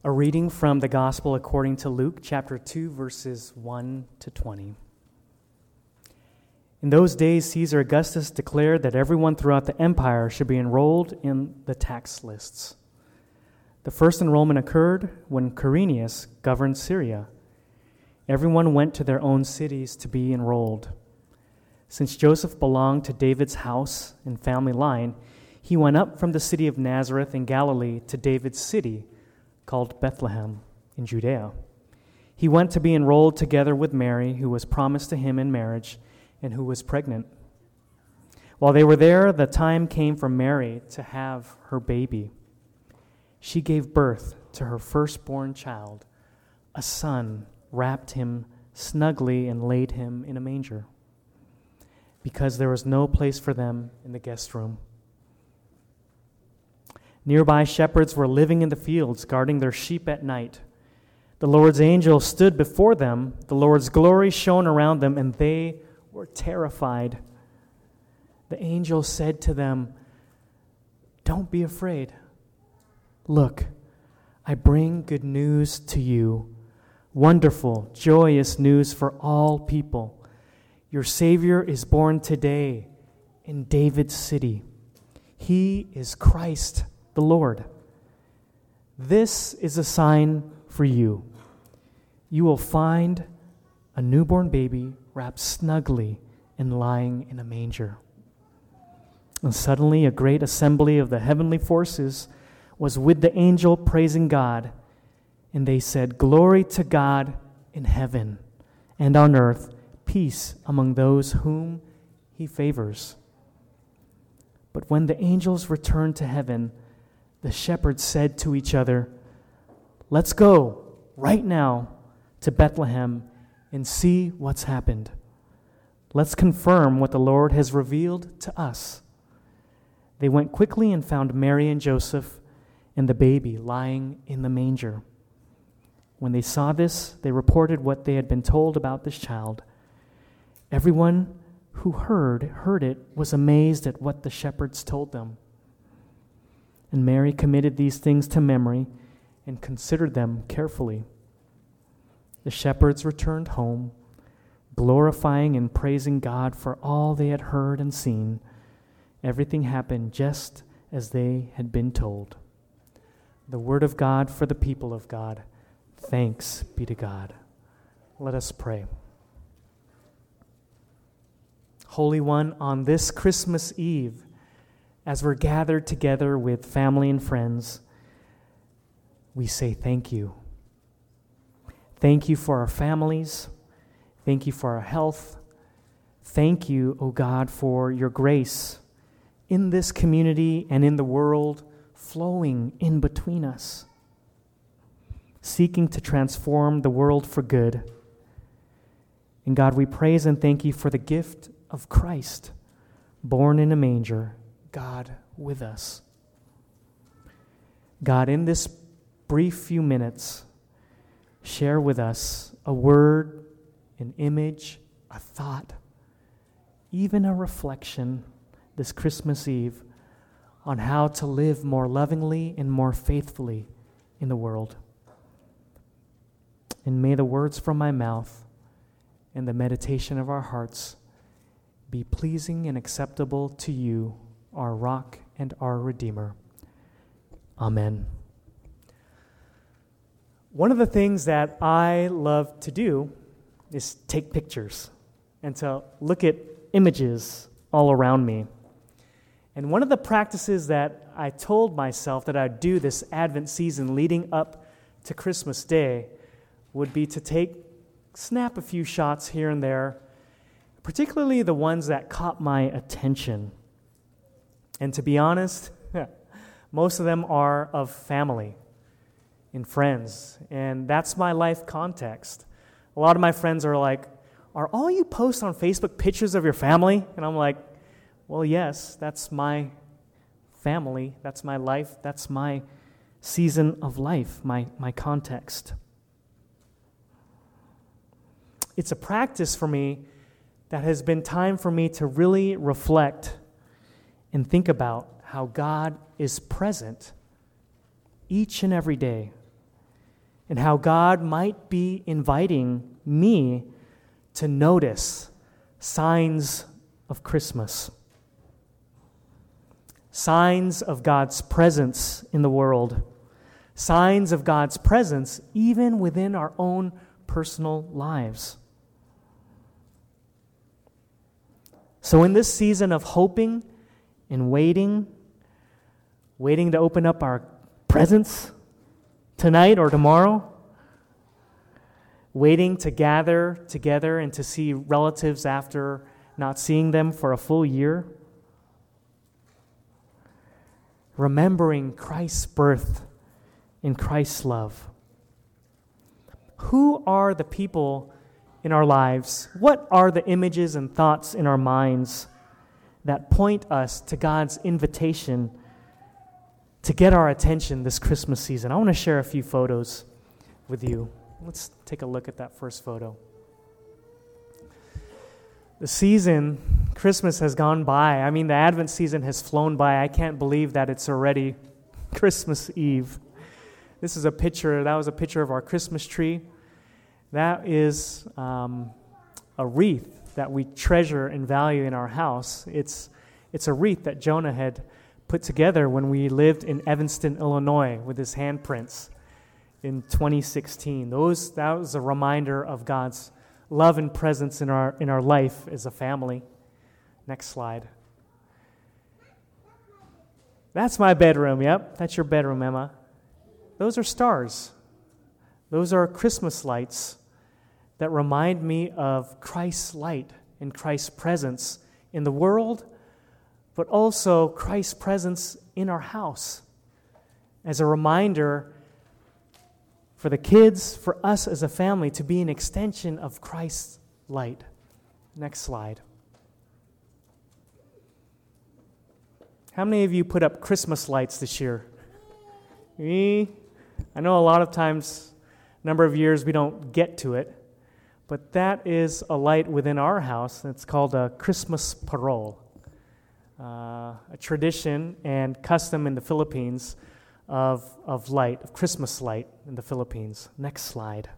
A reading from the Gospel according to Luke, chapter 2, verses 1 to 20. In those days, Caesar Augustus declared that everyone throughout the empire should be enrolled in the tax lists. The first enrollment occurred when Quirinius governed Syria. Everyone went to their own cities to be enrolled. Since Joseph belonged to David's house and family line, he went up from the city of Nazareth in Galilee to David's city, called Bethlehem in Judea. He went to be enrolled together with Mary, who was promised to him in marriage and who was pregnant. While they were there, the time came for Mary to have her baby. She gave birth to her firstborn child, a son, wrapped him snugly and laid him in a manger, because there was no place for them in the guest room. Nearby shepherds were living in the fields, guarding their sheep at night. The Lord's angel stood before them. The Lord's glory shone around them, and they were terrified. The angel said to them, "Don't be afraid. Look, I bring good news to you, wonderful, joyous news for all people. Your Savior is born today in David's city. He is Christ the Lord. This is a sign for you. You will find a newborn baby wrapped snugly and lying in a manger." And suddenly a great assembly of the heavenly forces was with the angel praising God. And they said, "Glory to God in heaven, and on earth peace among those whom he favors." But when the angels returned to heaven, the shepherds said to each other, "Let's go right now to Bethlehem and see what's happened. Let's confirm what the Lord has revealed to us." They went quickly and found Mary and Joseph and the baby lying in the manger. When they saw this, they reported what they had been told about this child. Everyone who heard it was amazed at what the shepherds told them. And Mary committed these things to memory and considered them carefully. The shepherds returned home, glorifying and praising God for all they had heard and seen. Everything happened just as they had been told. The word of God for the people of God. Thanks be to God. Let us pray. Holy One, on this Christmas Eve, as we're gathered together with family and friends, we say thank you. Thank you for our families. Thank you for our health. Thank you, O God, for your grace in this community and in the world, flowing in between us, seeking to transform the world for good. And God, we praise and thank you for the gift of Christ, born in a manger, God with us. God, in this brief few minutes, share with us a word, an image, a thought, even a reflection this Christmas Eve on how to live more lovingly and more faithfully in the world. And may the words from my mouth and the meditation of our hearts be pleasing and acceptable to you, our rock and our Redeemer. Amen. One of the things that I love to do is take pictures and to look at images all around me. And one of the practices that I told myself that I'd do this Advent season leading up to Christmas Day would be to snap a few shots here and there, particularly the ones that caught my attention. And to be honest, most of them are of family and friends, and that's my life context. A lot of my friends are like, "Are all you post on Facebook pictures of your family?" And I'm like, well, yes, that's my family, that's my life, that's my season of life, my context. It's a practice for me that has been time for me to really reflect and think about how God is present each and every day and how God might be inviting me to notice signs of Christmas, signs of God's presence in the world, signs of God's presence even within our own personal lives. So in this season of hoping and waiting to open up our presents tonight or tomorrow, waiting to gather together and to see relatives after not seeing them for a full year, remembering Christ's birth and Christ's love. Who are the people in our lives? What are the images and thoughts in our minds that point us to God's invitation to get our attention this Christmas season? I want to share a few photos with you. Let's take a look at that first photo. The season, Christmas, has gone by. I mean, the Advent season has flown by. I can't believe that it's already Christmas Eve. That was a picture of our Christmas tree. That is a wreath that we treasure and value in our house. It's a wreath that Jonah had put together when we lived in Evanston, Illinois, with his handprints in 2016. That was a reminder of God's love and presence in our life as a family. Next slide. That's my bedroom. Yep, that's your bedroom, Emma. Those are stars. Those are Christmas lights that remind me of Christ's light and Christ's presence in the world, but also Christ's presence in our house as a reminder for the kids, for us as a family, to be an extension of Christ's light. Next slide. How many of you put up Christmas lights this year? Me? I know a lot of times, a number of years, we don't get to it, but that is a light within our house. It's called a Christmas parol, a tradition and custom in the Philippines of Christmas light in the Philippines. Next slide.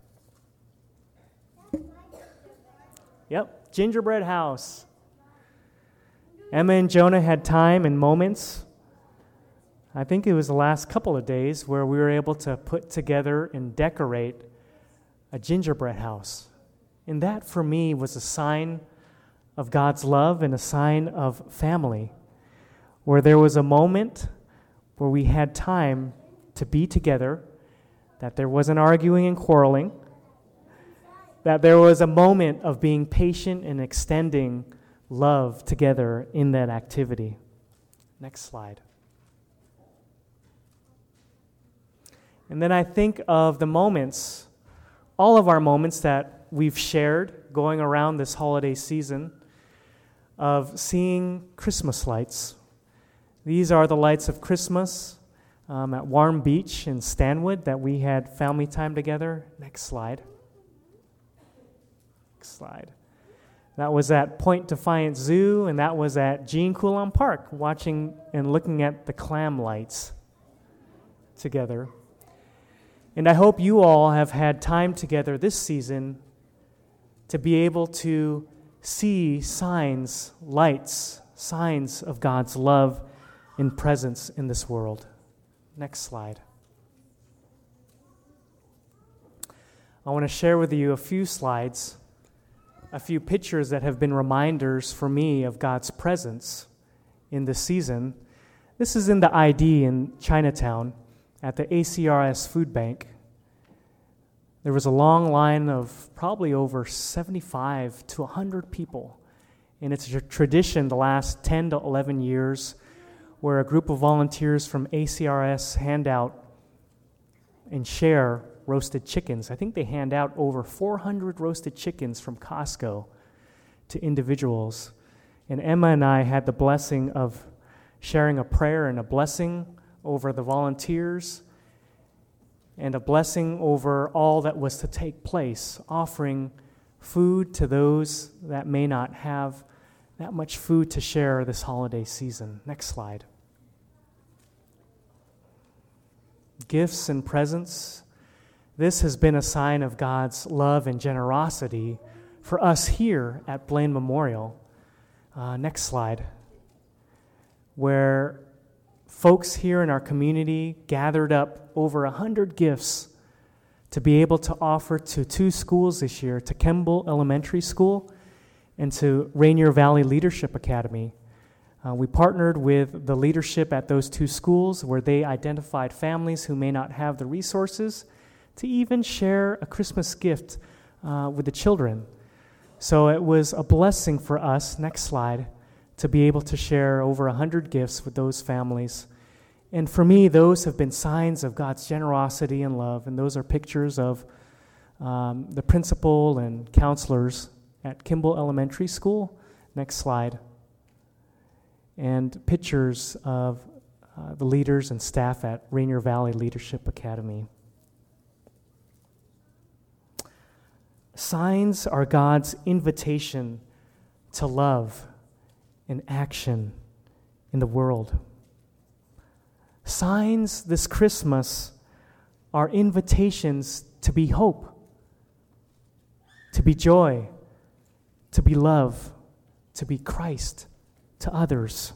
Yep, gingerbread house. Emma and Jonah had time and moments, I think it was the last couple of days, where we were able to put together and decorate a gingerbread house. And that, for me, was a sign of God's love and a sign of family, where there was a moment where we had time to be together, that there wasn't arguing and quarreling, that there was a moment of being patient and extending love together in that activity. Next slide. And then I think of the moments, all of our moments that we've shared going around this holiday season of seeing Christmas lights. These are the lights of Christmas at Warm Beach in Stanwood that we had family time together. Next slide. Next slide. That was at Point Defiance Zoo, and that was at Jean Coulon Park, watching and looking at the clam lights together. And I hope you all have had time together this season to be able to see signs, lights, signs of God's love and presence in this world. Next slide. I want to share with you a few slides, a few pictures that have been reminders for me of God's presence in this season. This is in the ID in Chinatown at the ACRS Food Bank. There was a long line of probably over 75 to 100 people. And it's a tradition the last 10 to 11 years where a group of volunteers from ACRS hand out and share roasted chickens. I think they hand out over 400 roasted chickens from Costco to individuals. And Emma and I had the blessing of sharing a prayer and a blessing over the volunteers and a blessing over all that was to take place, offering food to those that may not have that much food to share this holiday season. Next slide. Gifts and presents. This has been a sign of God's love and generosity for us here at Blaine Memorial. Next slide. Where folks here in our community gathered up over 100 gifts to be able to offer to 2 schools this year, to Kimball Elementary School and to Rainier Valley Leadership Academy. We partnered with the leadership at those 2 schools where they identified families who may not have the resources to even share a Christmas gift with the children. So it was a blessing for us, next slide, to be able to share over 100 gifts with those families. And for me, those have been signs of God's generosity and love, and those are pictures of the principal and counselors at Kimball Elementary School. Next slide. And pictures of the leaders and staff at Rainier Valley Leadership Academy. Signs are God's invitation to love and action in the world. Signs this Christmas are invitations to be hope, to be joy, to be love, to be Christ to others.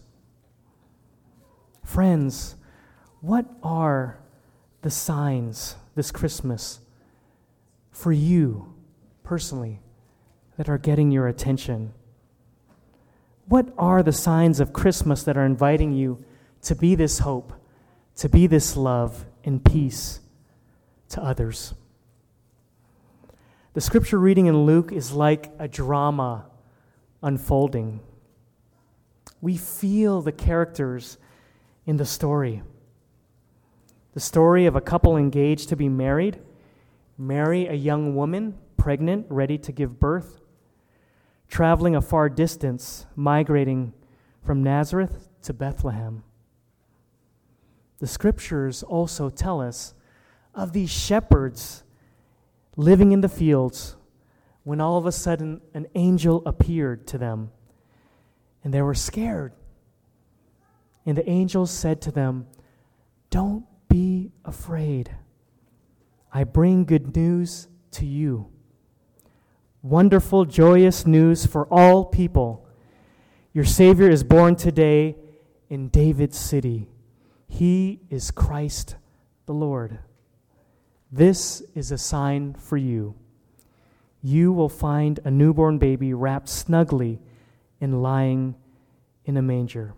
Friends, what are the signs this Christmas for you personally that are getting your attention? What are the signs of Christmas that are inviting you to be this hope, to be this love and peace to others? The scripture reading in Luke is like a drama unfolding. We feel the characters in the story. The story of a couple engaged to be married, Mary, a young woman, pregnant, ready to give birth, traveling a far distance, migrating from Nazareth to Bethlehem. The scriptures also tell us of these shepherds living in the fields when all of a sudden an angel appeared to them. And they were scared. And the angel said to them, "Don't be afraid. I bring good news to you. Wonderful, joyous news for all people. Your Savior is born today in David's city. He is Christ the Lord. This is a sign for you. You will find a newborn baby wrapped snugly and lying in a manger."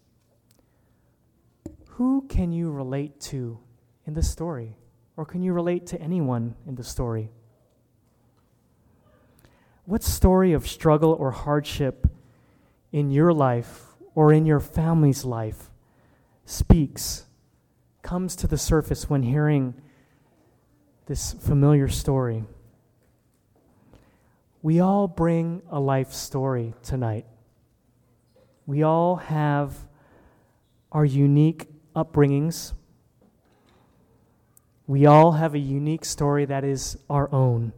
Who can you relate to in the story? Or can you relate to anyone in the story? What story of struggle or hardship in your life or in your family's life comes to the surface when hearing this familiar story? We all bring a life story tonight. We all have our unique upbringings. We all have a unique story that is our own.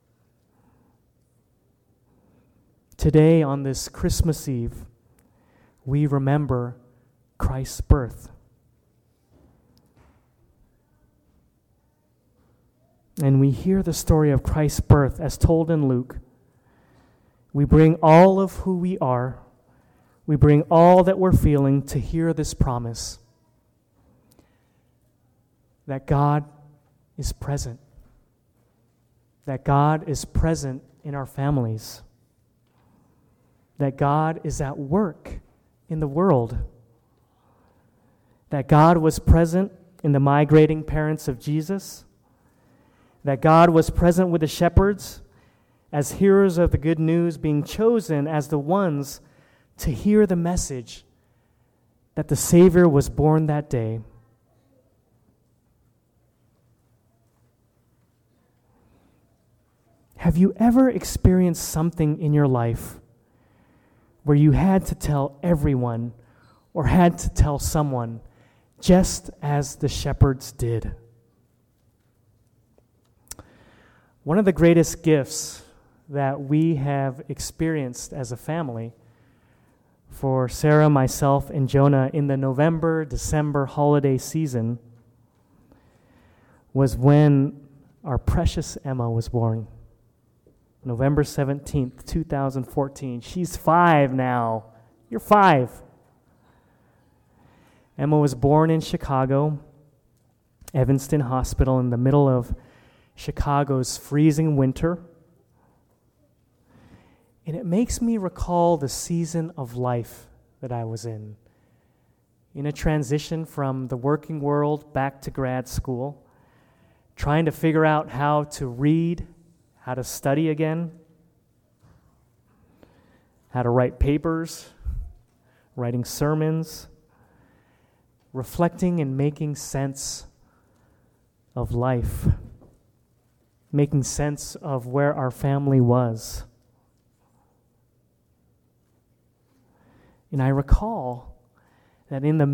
Today, on this Christmas Eve, we remember Christ's birth. And we hear the story of Christ's birth as told in Luke. We bring all of who we are. We bring all that we're feeling to hear this promise that God is present. That God is present in our families. That God is at work in the world. That God was present in the migrating parents of Jesus. That God was present with the shepherds as hearers of the good news, being chosen as the ones to hear the message that the Savior was born that day. Have you ever experienced something in your life where you had to tell everyone or had to tell someone just as the shepherds did? One of the greatest gifts that we have experienced as a family for Sarah, myself, and Jonah in the November-December holiday season was when our precious Emma was born. November 17th, 2014. She's 5 now. You're 5. Emma was born in Chicago, Evanston Hospital, in the middle of Chicago's freezing winter. And it makes me recall the season of life that I was in a transition from the working world back to grad school, trying to figure out how to read, how to study again, how to write papers, writing sermons, reflecting and making sense of life, making sense of where our family was. And I recall that in the